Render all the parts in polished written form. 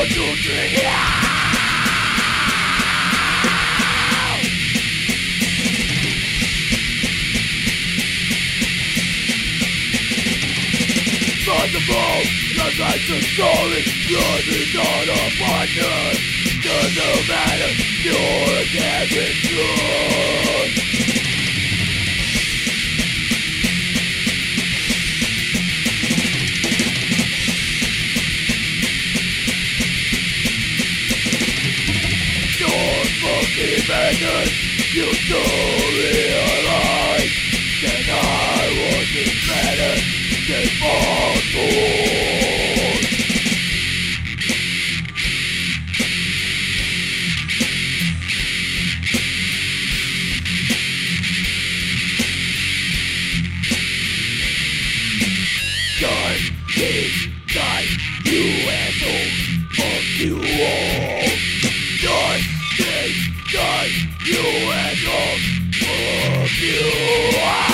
Like the story, running on a partner. Doesn't matter, you're getting good. You're fucking madness, you don't realize that I wasn't better than possible. You asshole, fuck you all. You asshole, fuck you all.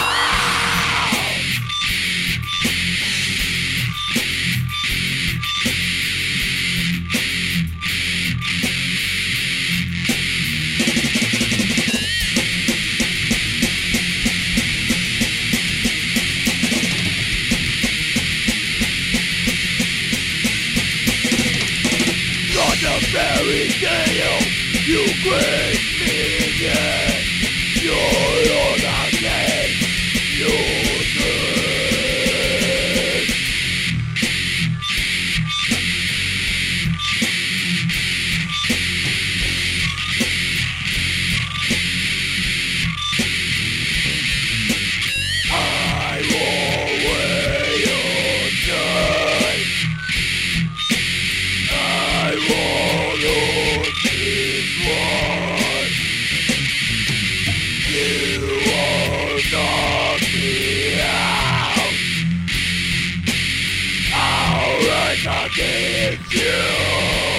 The fairy tale you bring me again. You're all I can. You're good. I will wear your time. I won't lose this one. You won't knock me out. I'll rise against you.